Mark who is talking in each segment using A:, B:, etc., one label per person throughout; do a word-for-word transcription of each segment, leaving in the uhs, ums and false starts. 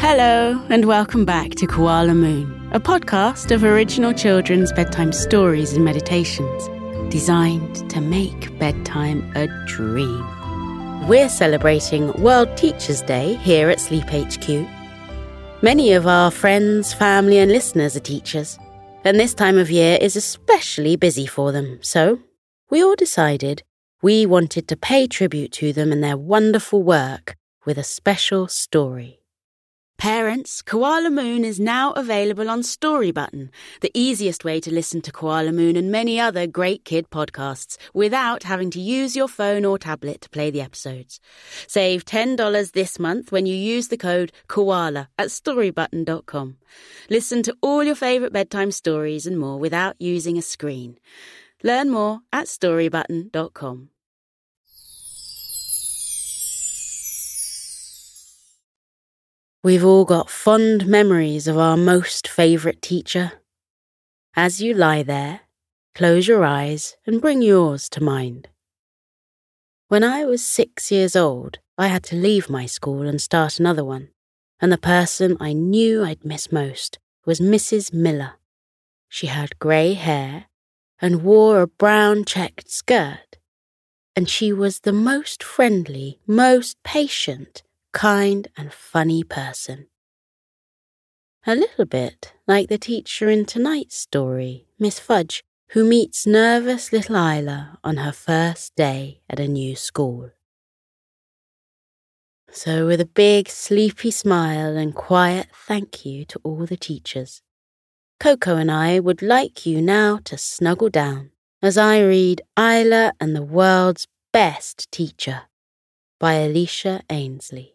A: Hello, and welcome back to Koala Moon, a podcast of original children's bedtime stories and meditations designed to make bedtime a dream. We're celebrating World Teachers' Day here at Sleep H Q. Many of our friends, family and listeners are teachers, and this time of year is especially busy for them, so we all decided we wanted to pay tribute to them and their wonderful work with a special story. Parents, Koala Moon is now available on Storybutton, the easiest way to listen to Koala Moon and many other great kid podcasts without having to use your phone or tablet to play the episodes. Save ten dollars this month when you use the code KOALA at storybutton dot com. Listen to all your favourite bedtime stories and more without using a screen. Learn more at storybutton dot com. We've all got fond memories of our most favourite teacher. As you lie there, close your eyes and bring yours to mind. When I was six years old, I had to leave my school and start another one, and the person I knew I'd miss most was Missus Miller. She had grey hair and wore a brown checked skirt, and she was the most friendly, most patient, kind and funny person. A little bit like the teacher in tonight's story, Miss Fudge, who meets nervous little Isla on her first day at a new school. So with a big sleepy smile and quiet thank you to all the teachers, Coco and I would like you now to snuggle down as I read Isla and the World's Best Teacher by Alicia Ainsley.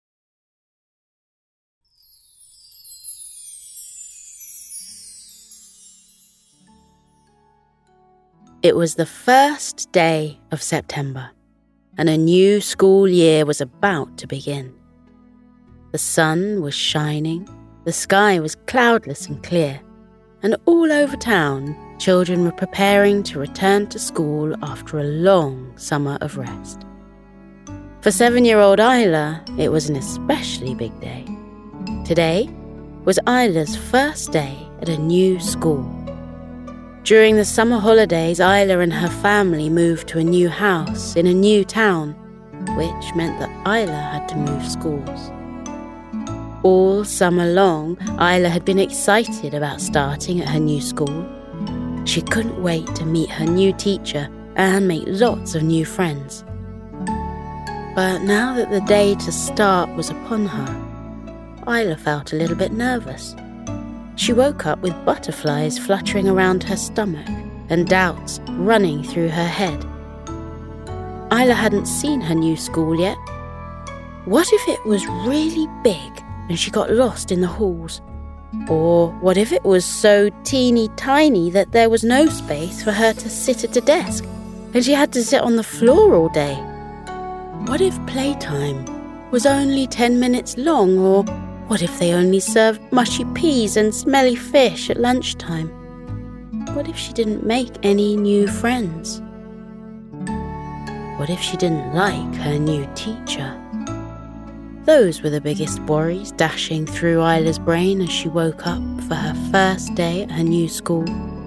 A: It was the first day of September, and a new school year was about to begin. The sun was shining, the sky was cloudless and clear, and all over town, children were preparing to return to school after a long summer of rest. For seven-year-old Isla, it was an especially big day. Today was Isla's first day at a new school. During the summer holidays, Isla and her family moved to a new house in a new town, which meant that Isla had to move schools. All summer long, Isla had been excited about starting at her new school. She couldn't wait to meet her new teacher and make lots of new friends. But now that the day to start was upon her, Isla felt a little bit nervous. She woke up with butterflies fluttering around her stomach and doubts running through her head. Isla hadn't seen her new school yet. What if it was really big and she got lost in the halls? Or what if it was so teeny tiny that there was no space for her to sit at a desk and she had to sit on the floor all day? What if playtime was only ten minutes long, or what if they only served mushy peas and smelly fish at lunchtime? What if she didn't make any new friends? What if she didn't like her new teacher? Those were the biggest worries dashing through Isla's brain as she woke up for her first day at her new school.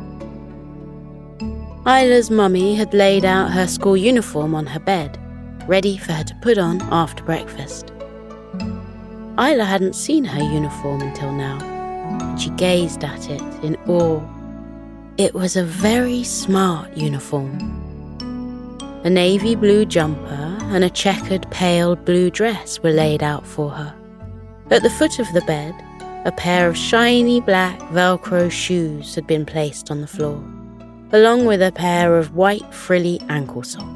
A: Isla's mummy had laid out her school uniform on her bed, ready for her to put on after breakfast. Isla hadn't seen her uniform until now, and she gazed at it in awe. It was a very smart uniform. A navy blue jumper and a checkered pale blue dress were laid out for her. At the foot of the bed, a pair of shiny black Velcro shoes had been placed on the floor, along with a pair of white frilly ankle socks.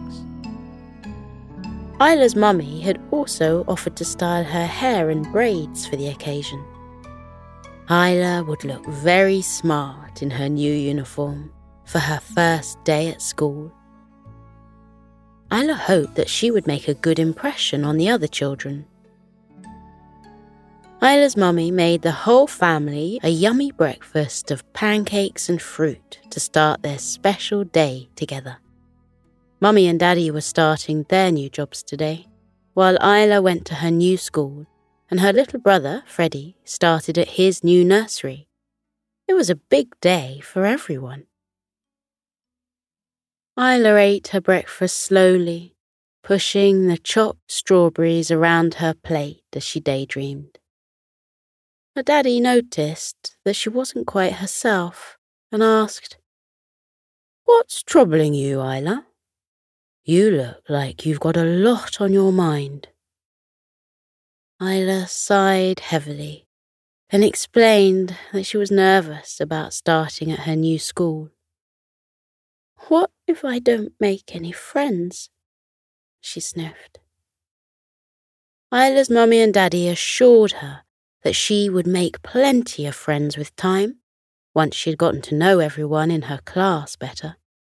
A: Isla's mummy had also offered to style her hair in braids for the occasion. Isla would look very smart in her new uniform for her first day at school. Isla hoped that she would make a good impression on the other children. Isla's mummy made the whole family a yummy breakfast of pancakes and fruit to start their special day together. Mummy and Daddy were starting their new jobs today, while Isla went to her new school and her little brother, Freddie, started at his new nursery. It was a big day for everyone. Isla ate her breakfast slowly, pushing the chopped strawberries around her plate as she daydreamed. Her daddy noticed that she wasn't quite herself and asked, "What's troubling you, Isla? You look like you've got a lot on your mind." Isla sighed heavily and explained that she was nervous about starting at her new school. "What if I don't make any friends?" she sniffed. Isla's mummy and daddy assured her that she would make plenty of friends with time, once she'd gotten to know everyone in her class better.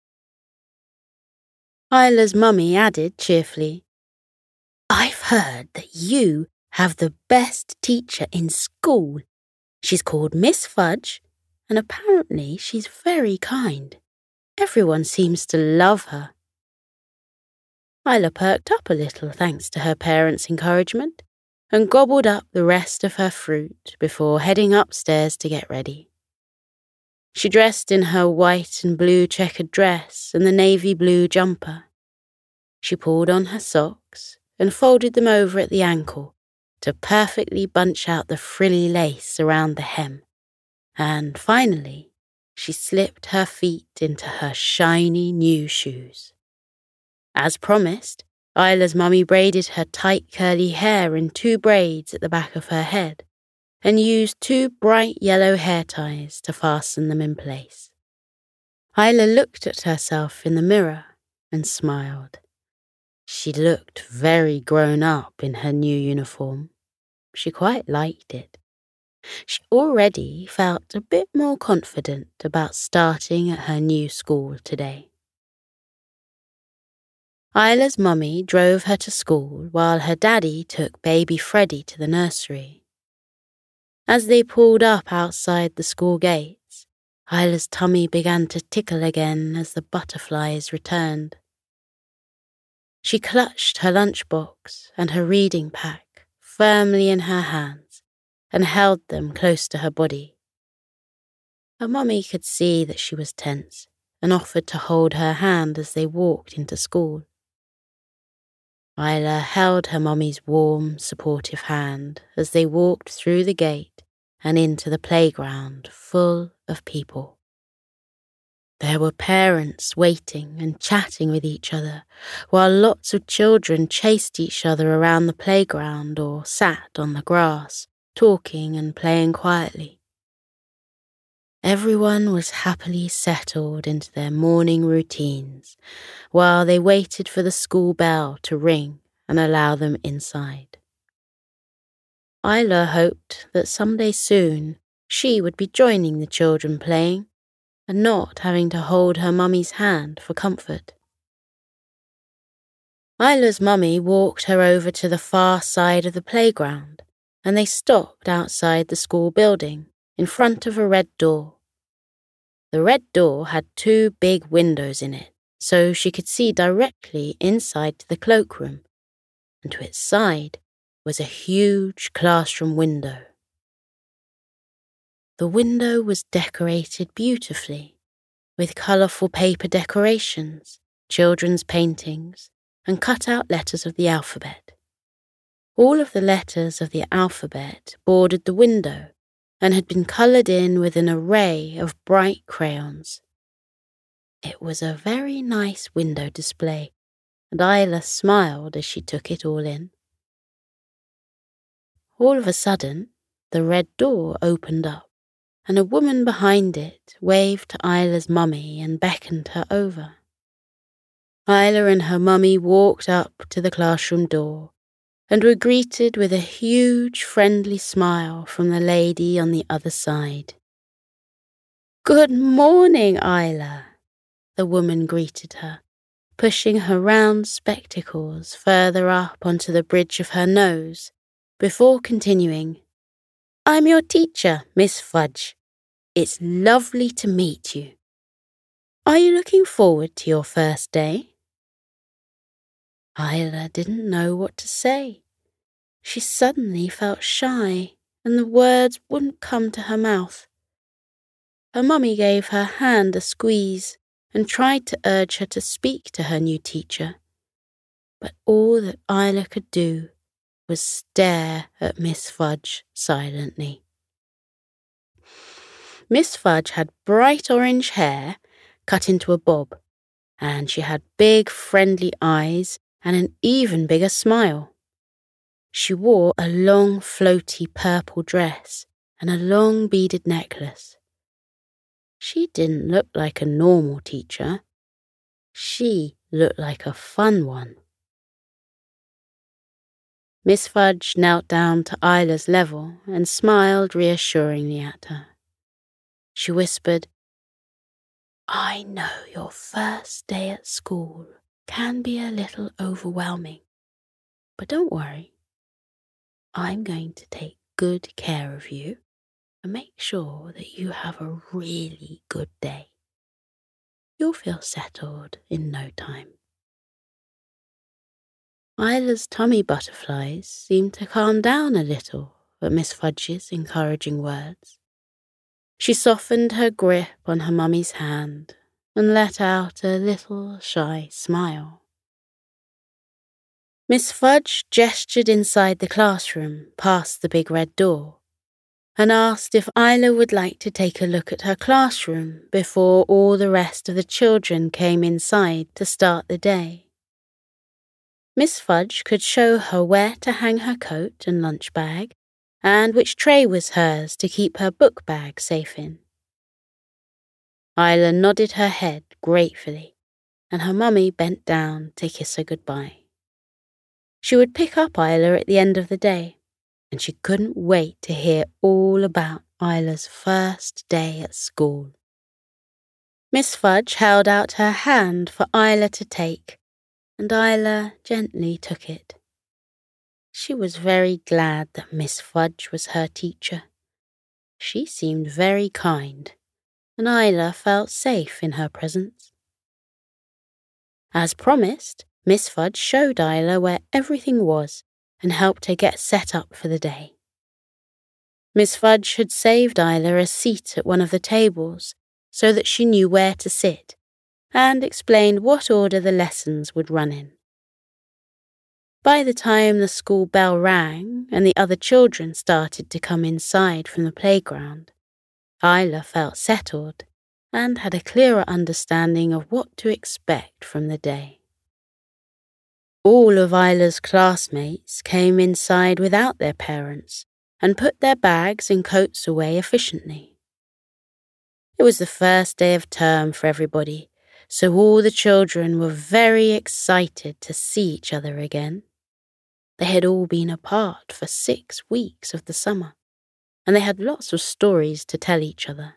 A: Isla's mummy added cheerfully, "I've heard that you have the best teacher in school. She's called Miss Fudge, and apparently she's very kind. Everyone seems to love her." Isla perked up a little thanks to her parents' encouragement and gobbled up the rest of her fruit before heading upstairs to get ready. She dressed in her white and blue checkered dress and the navy blue jumper. She pulled on her socks and folded them over at the ankle to perfectly bunch out the frilly lace around the hem. And finally, she slipped her feet into her shiny new shoes. As promised, Isla's mummy braided her tight curly hair in two braids at the back of her head and used two bright yellow hair ties to fasten them in place. Isla looked at herself in the mirror and smiled. She looked very grown up in her new uniform. She quite liked it. She already felt a bit more confident about starting at her new school today. Isla's mummy drove her to school while her daddy took baby Freddie to the nursery. As they pulled up outside the school gates, Isla's tummy began to tickle again as the butterflies returned. She clutched her lunchbox and her reading pack firmly in her hands and held them close to her body. Her mummy could see that she was tense and offered to hold her hand as they walked into school. Isla held her mummy's warm, supportive hand as they walked through the gate and into the playground full of people. There were parents waiting and chatting with each other, while lots of children chased each other around the playground or sat on the grass, talking and playing quietly. Everyone was happily settled into their morning routines while they waited for the school bell to ring and allow them inside. Isla hoped that someday soon she would be joining the children playing and not having to hold her mummy's hand for comfort. Isla's mummy walked her over to the far side of the playground, and they stopped outside the school building in front of a red door. The red door had two big windows in it, so she could see directly inside to the cloakroom, and to its side was a huge classroom window. The window was decorated beautifully, with colourful paper decorations, children's paintings, and cut-out letters of the alphabet. All of the letters of the alphabet bordered the window and had been coloured in with an array of bright crayons. It was a very nice window display, and Isla smiled as she took it all in. All of a sudden, the red door opened up, and a woman behind it waved to Isla's mummy and beckoned her over. Isla and her mummy walked up to the classroom door and were greeted with a huge friendly smile from the lady on the other side. "Good morning, Isla," the woman greeted her, pushing her round spectacles further up onto the bridge of her nose, before continuing, "I'm your teacher, Miss Fudge. It's lovely to meet you. Are you looking forward to your first day?" Isla didn't know what to say. She suddenly felt shy, and the words wouldn't come to her mouth. Her mummy gave her hand a squeeze and tried to urge her to speak to her new teacher. But all that Isla could do was stare at Miss Fudge silently. Miss Fudge had bright orange hair cut into a bob, and she had big friendly eyes and an even bigger smile. She wore a long floaty purple dress and a long beaded necklace. She didn't look like a normal teacher. She looked like a fun one. Miss Fudge knelt down to Isla's level and smiled reassuringly at her. She whispered, "I know your first day at school can be a little overwhelming, but don't worry. I'm going to take good care of you and make sure that you have a really good day. You'll feel settled in no time." Isla's tummy butterflies seemed to calm down a little at Miss Fudge's encouraging words. She softened her grip on her mummy's hand and let out a little shy smile. Miss Fudge gestured inside the classroom past the big red door and asked if Isla would like to take a look at her classroom before all the rest of the children came inside to start the day. Miss Fudge could show her where to hang her coat and lunch bag, and which tray was hers to keep her book bag safe in. Isla nodded her head gratefully, and her mummy bent down to kiss her goodbye. She would pick up Isla at the end of the day, and she couldn't wait to hear all about Isla's first day at school. Miss Fudge held out her hand for Isla to take, and Isla gently took it. She was very glad that Miss Fudge was her teacher. She seemed very kind, and Isla felt safe in her presence. As promised, Miss Fudge showed Isla where everything was and helped her get set up for the day. Miss Fudge had saved Isla a seat at one of the tables so that she knew where to sit, and explained what order the lessons would run in. By the time the school bell rang and the other children started to come inside from the playground, Isla felt settled and had a clearer understanding of what to expect from the day. All of Isla's classmates came inside without their parents and put their bags and coats away efficiently. It was the first day of term for everybody, so all the children were very excited to see each other again. They had all been apart for six weeks of the summer, and they had lots of stories to tell each other.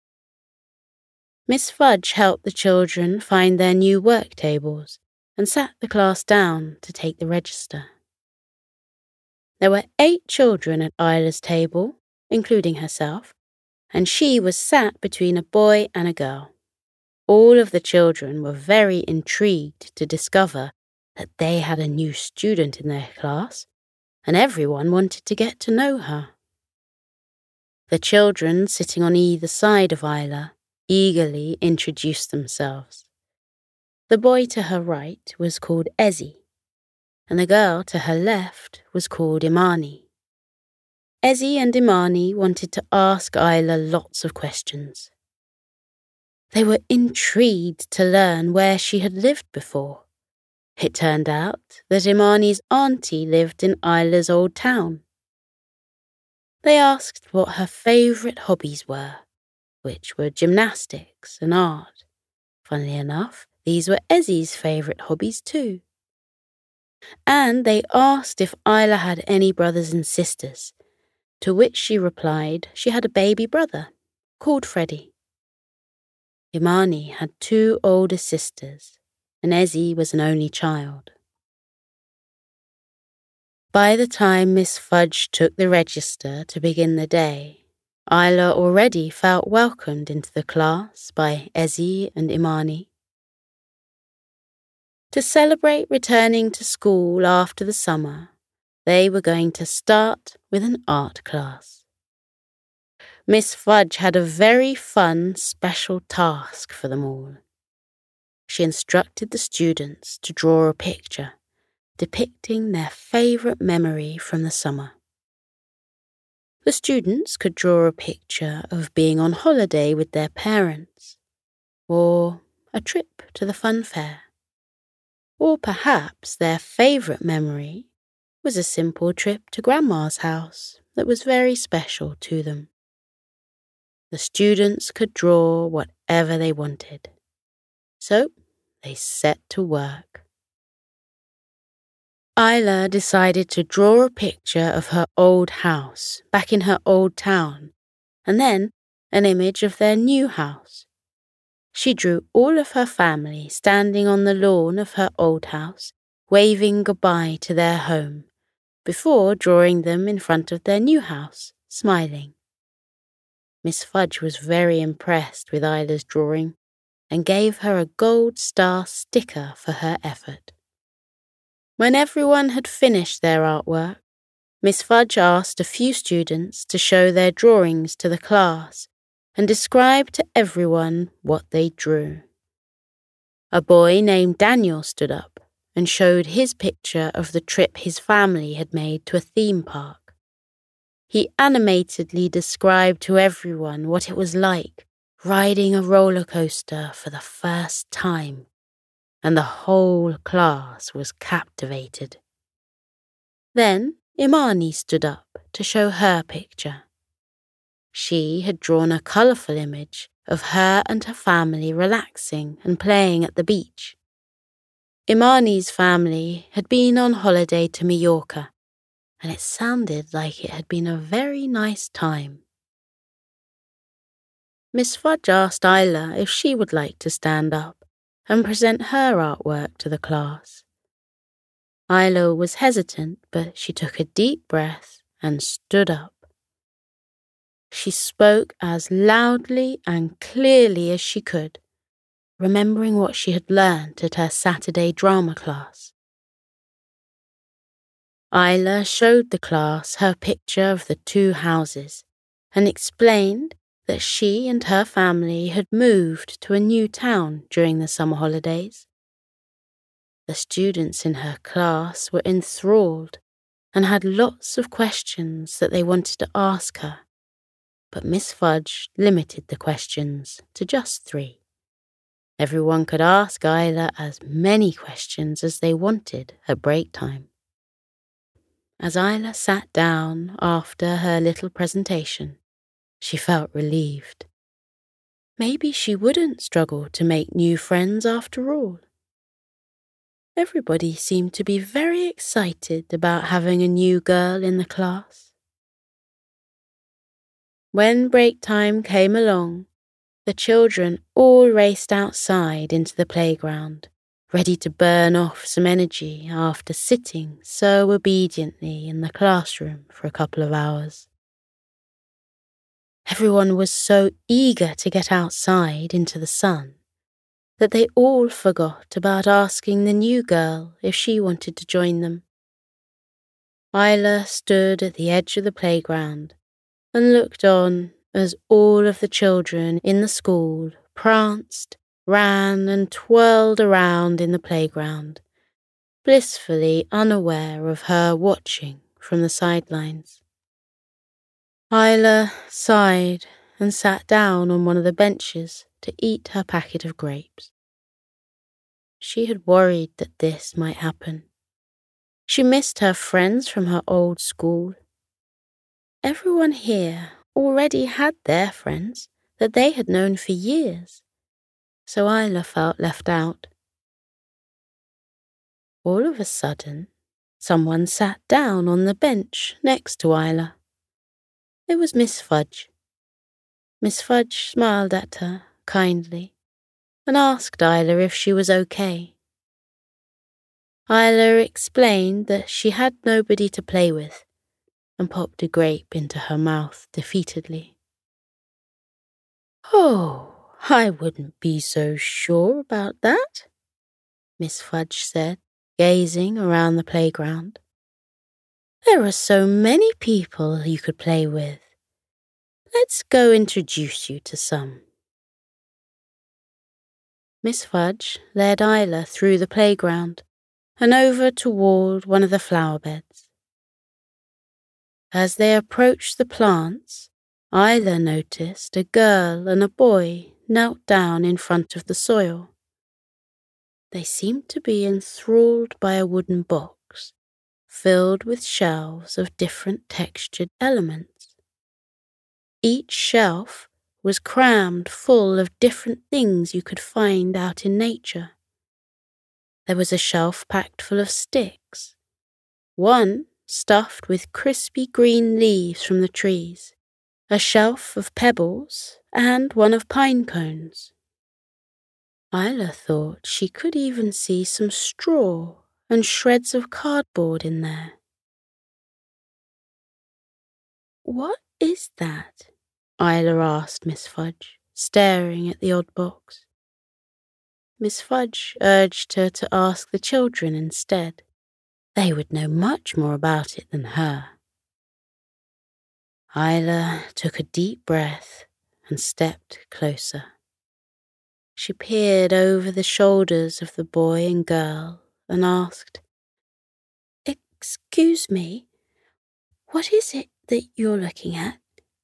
A: Miss Fudge helped the children find their new work tables and sat the class down to take the register. There were eight children at Isla's table, including herself, and she was sat between a boy and a girl. All of the children were very intrigued to discover that they had a new student in their class, and everyone wanted to get to know her. The children sitting on either side of Isla eagerly introduced themselves. The boy to her right was called Ezzy, and the girl to her left was called Imani. Ezzy and Imani wanted to ask Isla lots of questions. They were intrigued to learn where she had lived before. It turned out that Imani's auntie lived in Isla's old town. They asked what her favourite hobbies were, which were gymnastics and art. Funnily enough, these were Ezzy's favourite hobbies too. And they asked if Isla had any brothers and sisters, to which she replied she had a baby brother called Freddie. Imani had two older sisters, and Ezzy was an only child. By the time Miss Fudge took the register to begin the day, Isla already felt welcomed into the class by Ezzy and Imani. To celebrate returning to school after the summer, They were going to start with an art class. Miss Fudge had a very fun special task for them all. She instructed the students to draw a picture depicting their favourite memory from the summer. The students could draw a picture of being on holiday with their parents, or a trip to the fun fair, or perhaps their favourite memory was a simple trip to Grandma's house that was very special to them. The students could draw whatever they wanted, so they set to work. Isla decided to draw a picture of her old house back in her old town, and then an image of their new house. She drew all of her family standing on the lawn of her old house, waving goodbye to their home, before drawing them in front of their new house, smiling. Miss Fudge was very impressed with Isla's drawing and gave her a gold star sticker for her effort. When everyone had finished their artwork, Miss Fudge asked a few students to show their drawings to the class and describe to everyone what they drew. A boy named Daniel stood up and showed his picture of the trip his family had made to a theme park. He animatedly described to everyone what it was like riding a roller coaster for the first time, and the whole class was captivated. Then Imani stood up to show her picture. She had drawn a colourful image of her and her family relaxing and playing at the beach. Imani's family had been on holiday to Mallorca, and it sounded like it had been a very nice time. Miss Fudge asked Isla if she would like to stand up and present her artwork to the class. Isla was hesitant, but she took a deep breath and stood up. She spoke as loudly and clearly as she could, remembering what she had learnt at her Saturday drama class. Isla showed the class her picture of the two houses and explained that she and her family had moved to a new town during the summer holidays. The students in her class were enthralled and had lots of questions that they wanted to ask her, but Miss Fudge limited the questions to just three. Everyone could ask Isla as many questions as they wanted at break time. As Isla sat down after her little presentation, she felt relieved. Maybe she wouldn't struggle to make new friends after all. Everybody seemed to be very excited about having a new girl in the class. When break time came along, the children all raced outside into the playground, ready to burn off some energy after sitting so obediently in the classroom for a couple of hours. Everyone was so eager to get outside into the sun that they all forgot about asking the new girl if she wanted to join them. Isla stood at the edge of the playground and looked on as all of the children in the school pranced, ran and twirled around in the playground, blissfully unaware of her watching from the sidelines. Isla sighed and sat down on one of the benches to eat her packet of grapes. She had worried that this might happen. She missed her friends from her old school. Everyone here already had their friends that they had known for years, so Isla felt left out. All of a sudden, someone sat down on the bench next to Isla. It was Miss Fudge. Miss Fudge smiled at her kindly and asked Isla if she was okay. Isla explained that she had nobody to play with and popped a grape into her mouth defeatedly. "Oh, I wouldn't be so sure about that," Miss Fudge said, gazing around the playground. There are so many people you could play with. Let's go introduce you to some. Miss Fudge led Isla through the playground and over toward one of the flower beds. As they approached the plants, Isla noticed a girl and a boy knelt down in front of the soil. They seemed to be enthralled by a wooden box filled with shelves of different textured elements. Each shelf was crammed full of different things you could find out in nature. There was a shelf packed full of sticks, one stuffed with crispy green leaves from the trees, a shelf of pebbles, and one of pine cones. Isla thought she could even see some straw and shreds of cardboard in there. "What is that?" Isla asked Miss Fudge, staring at the odd box. Miss Fudge urged her to ask the children instead. They would know much more about it than her. Isla took a deep breath and stepped closer. She peered over the shoulders of the boy and girl and asked, "Excuse me, what is it that you're looking at?"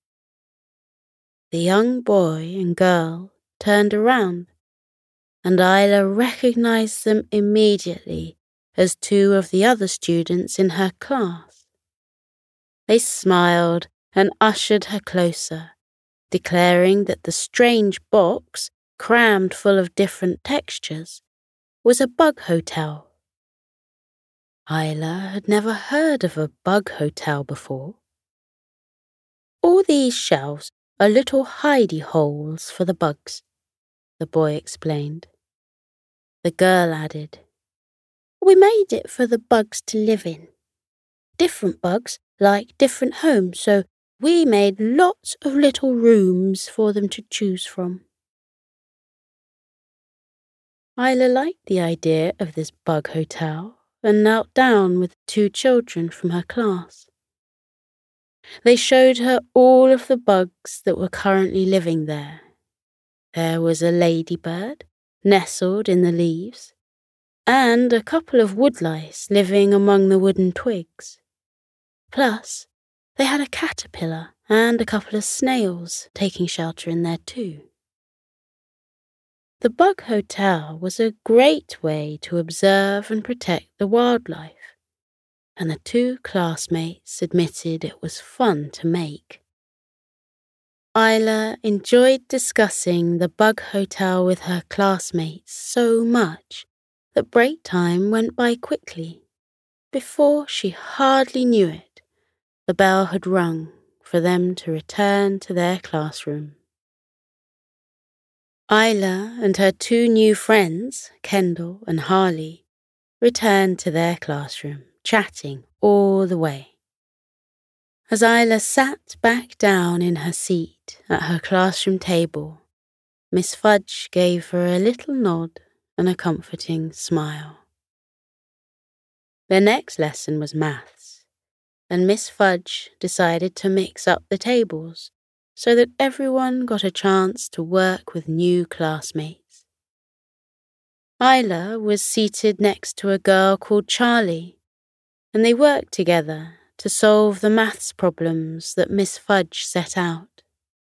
A: The young boy and girl turned around, and Isla recognized them immediately as two of the other students in her class. They smiled and ushered her closer, declaring that the strange box, crammed full of different textures, was a bug hotel. Isla had never heard of a bug hotel before. "All these shelves are little hidey holes for the bugs," the boy explained. The girl added, "We made it for the bugs to live in. Different bugs like different homes, so we made lots of little rooms for them to choose from." Isla liked the idea of this bug hotel and knelt down with the two children from her class. They showed her all of the bugs that were currently living there. There was a ladybird nestled in the leaves, and a couple of woodlice living among the wooden twigs. Plus, they had a caterpillar and a couple of snails taking shelter in there too. The bug hotel was a great way to observe and protect the wildlife, and the two classmates admitted it was fun to make. Isla enjoyed discussing the bug hotel with her classmates so much that break time went by quickly. Before she hardly knew it, the bell had rung for them to return to their classroom. Isla and her two new friends, Kendall and Harley, returned to their classroom, chatting all the way. As Isla sat back down in her seat at her classroom table, Miss Fudge gave her a little nod and a comforting smile. Their next lesson was maths, and Miss Fudge decided to mix up the tables so that everyone got a chance to work with new classmates. Isla was seated next to a girl called Charlie, and they worked together to solve the maths problems that Miss Fudge set out.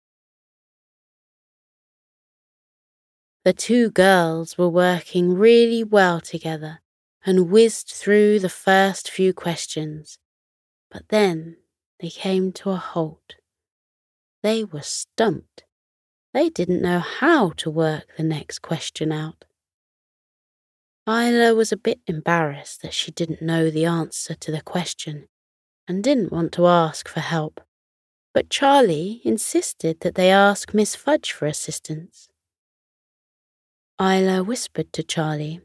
A: The two girls were working really well together and whizzed through the first few questions, but then they came to a halt. They were stumped. They didn't know how to work the next question out. Isla was a bit embarrassed that she didn't know the answer to the question and didn't want to ask for help, but Charlie insisted that they ask Miss Fudge for assistance. Isla whispered to Charlie,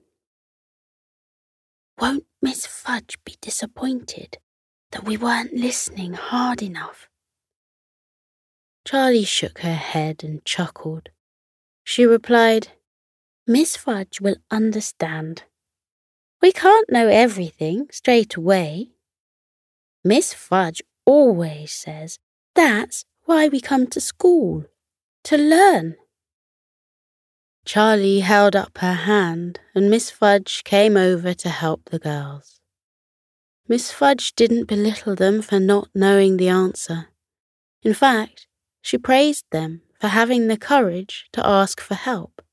A: "Won't Miss Fudge be disappointed that we weren't listening hard enough?" Charlie shook her head and chuckled. She replied, "Miss Fudge will understand. We can't know everything straight away." Miss Fudge always says that's why we come to school, to learn. Charlie held up her hand and Miss Fudge came over to help the girls. Miss Fudge didn't belittle them for not knowing the answer. In fact, she praised them for having the courage to ask for help.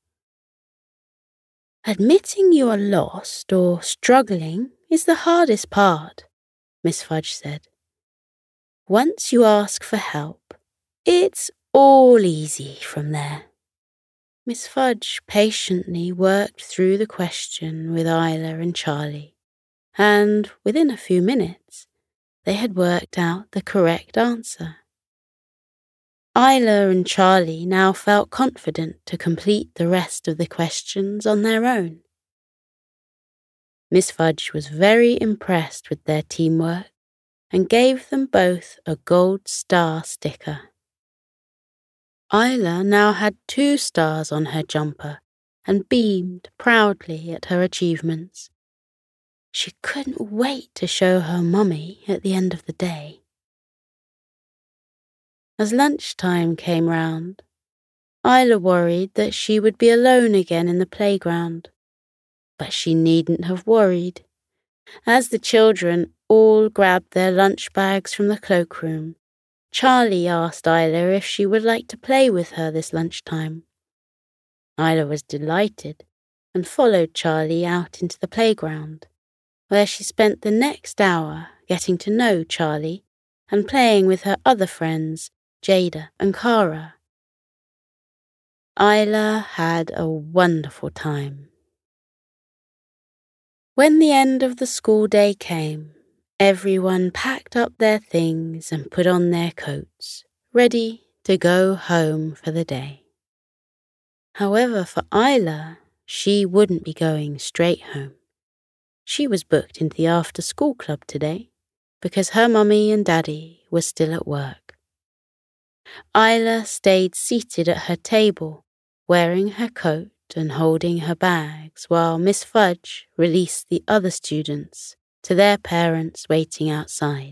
A: Admitting you are lost or struggling is the hardest part, Miss Fudge said. Once you ask for help, it's all easy from there. Miss Fudge patiently worked through the question with Isla and Charlie, and within a few minutes, they had worked out the correct answer. Isla and Charlie now felt confident to complete the rest of the questions on their own. Miss Fudge was very impressed with their teamwork and gave them both a gold star sticker. Isla now had two stars on her jumper and beamed proudly at her achievements. She couldn't wait to show her mummy at the end of the day. As lunchtime came round, Isla worried that she would be alone again in the playground. But she needn't have worried. As the children all grabbed their lunch bags from the cloakroom, Charlie asked Isla if she would like to play with her this lunchtime. Isla was delighted and followed Charlie out into the playground, where she spent the next hour getting to know Charlie and playing with her other friends, Jada and Cara. Isla had a wonderful time. When the end of the school day came, everyone packed up their things and put on their coats, ready to go home for the day. However, for Isla, she wouldn't be going straight home. She was booked into the after-school club today because her mummy and daddy were still at work. Isla stayed seated at her table, wearing her coat and holding her bags while Miss Fudge released the other students to their parents waiting outside.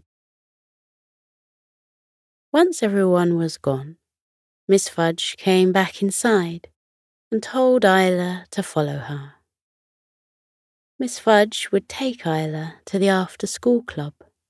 A: Once everyone was gone, Miss Fudge came back inside and told Isla to follow her. Miss Fudge would take Isla to the after-school club.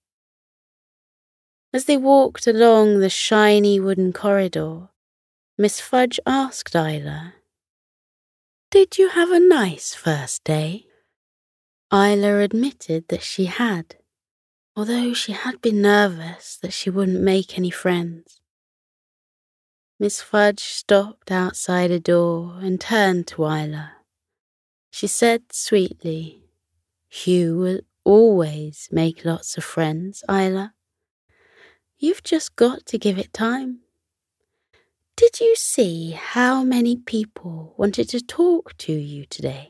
A: As they walked along the shiny wooden corridor, Miss Fudge asked Isla, "Did you have a nice first day?" Isla admitted that she had, although she had been nervous that she wouldn't make any friends. Miss Fudge stopped outside a door and turned to Isla. She said sweetly, "You will always make lots of friends, Isla. You've just got to give it time. Did you see how many people wanted to talk to you today?"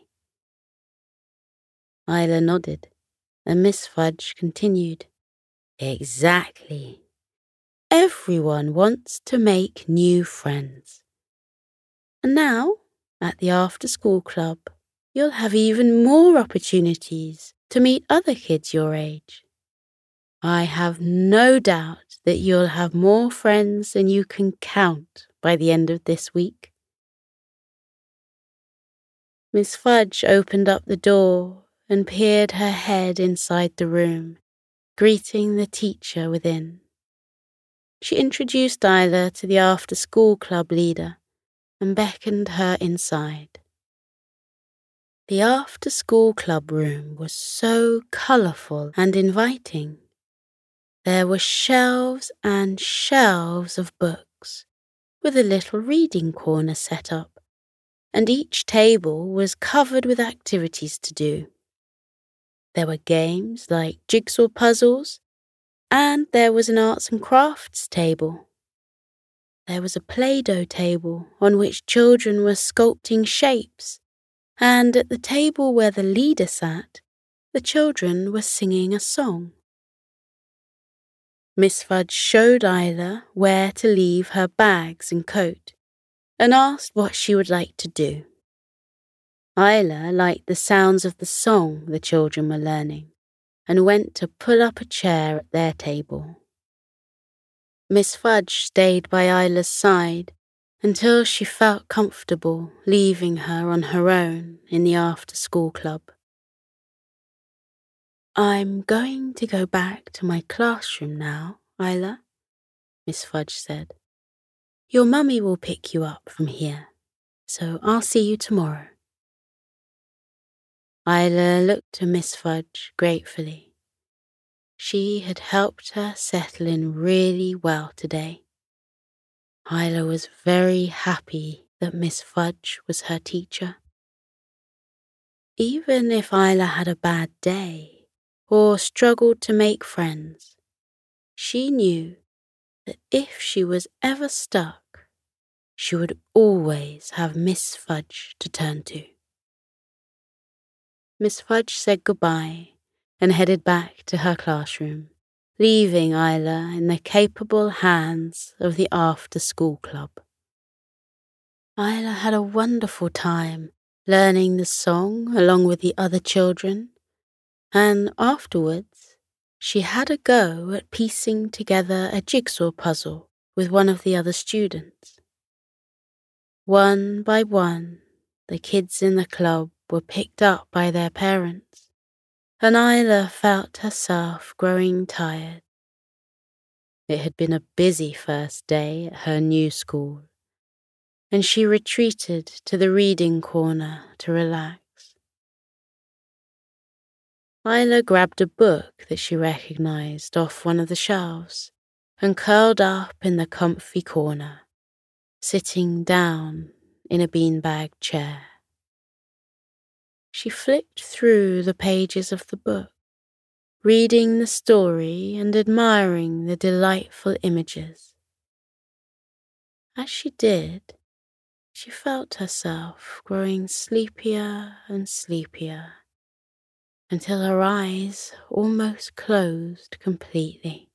A: Isla nodded, and Miss Fudge continued, "Exactly. Everyone wants to make new friends. And now, at the after-school club, you'll have even more opportunities to meet other kids your age. I have no doubt that you'll have more friends than you can count by the end of this week." Miss Fudge opened up the door and peered her head inside the room, greeting the teacher within. She introduced Isla to the after-school club leader and beckoned her inside. The after-school club room was so colourful and inviting. There were shelves and shelves of books, with a little reading corner set up, and each table was covered with activities to do. There were games like jigsaw puzzles, and there was an arts and crafts table. There was a Play-Doh table on which children were sculpting shapes, and at the table where the leader sat, the children were singing a song. Miss Fudge showed Isla where to leave her bags and coat, and asked what she would like to do. Isla liked the sounds of the song the children were learning, and went to pull up a chair at their table. Miss Fudge stayed by Isla's side until she felt comfortable leaving her on her own in the after-school club. "I'm going to go back to my classroom now, Isla," Miss Fudge said. "Your mummy will pick you up from here, so I'll see you tomorrow." Isla looked to Miss Fudge gratefully. She had helped her settle in really well today. Isla was very happy that Miss Fudge was her teacher. Even if Isla had a bad day or struggled to make friends, she knew that if she was ever stuck, she would always have Miss Fudge to turn to. Miss Fudge said goodbye and headed back to her classroom, leaving Isla in the capable hands of the after-school club. Isla had a wonderful time learning the song along with the other children, and afterwards she had a go at piecing together a jigsaw puzzle with one of the other students. One by one, the kids in the club were picked up by their parents, and Isla felt herself growing tired. It had been a busy first day at her new school, and she retreated to the reading corner to relax. Isla grabbed a book that she recognized off one of the shelves and curled up in the comfy corner, sitting down in a beanbag chair. She flicked through the pages of the book, reading the story and admiring the delightful images. As she did, she felt herself growing sleepier and sleepier until her eyes almost closed completely.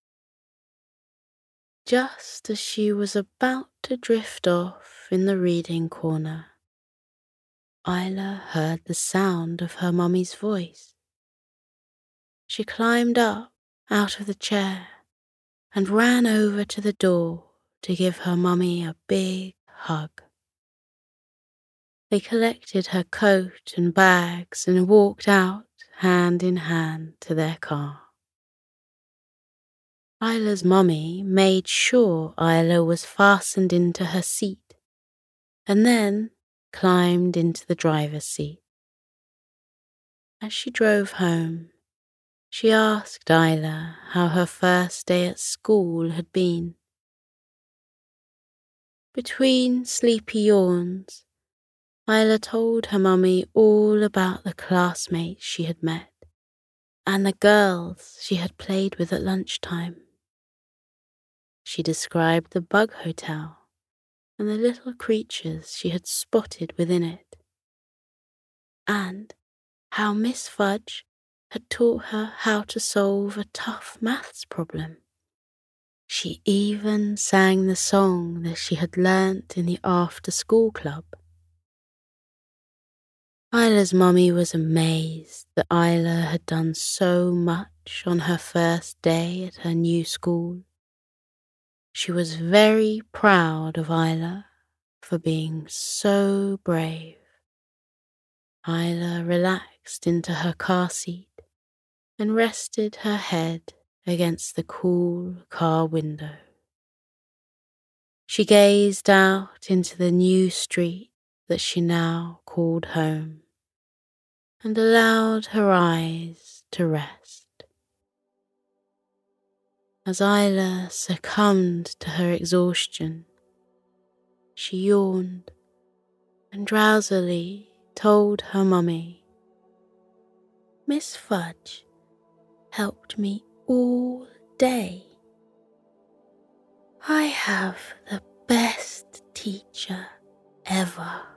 A: Just as she was about to drift off in the reading corner, Isla heard the sound of her mummy's voice. She climbed up out of the chair and ran over to the door to give her mummy a big hug. They collected her coat and bags and walked out hand in hand to their car. Isla's mummy made sure Isla was fastened into her seat and then climbed into the driver's seat. As she drove home, she asked Isla how her first day at school had been. Between sleepy yawns, Isla told her mummy all about the classmates she had met and the girls she had played with at lunchtime. She described the bug hotel and the little creatures she had spotted within it, and how Miss Fudge had taught her how to solve a tough maths problem. She even sang the song that she had learnt in the after-school club. Isla's mummy was amazed that Isla had done so much on her first day at her new school. She was very proud of Isla for being so brave. Isla relaxed into her car seat and rested her head against the cool car window. She gazed out into the new street that she now called home and allowed her eyes to rest. As Isla succumbed to her exhaustion, she yawned and drowsily told her mummy, "Miss Fudge helped me all day. I have the best teacher ever."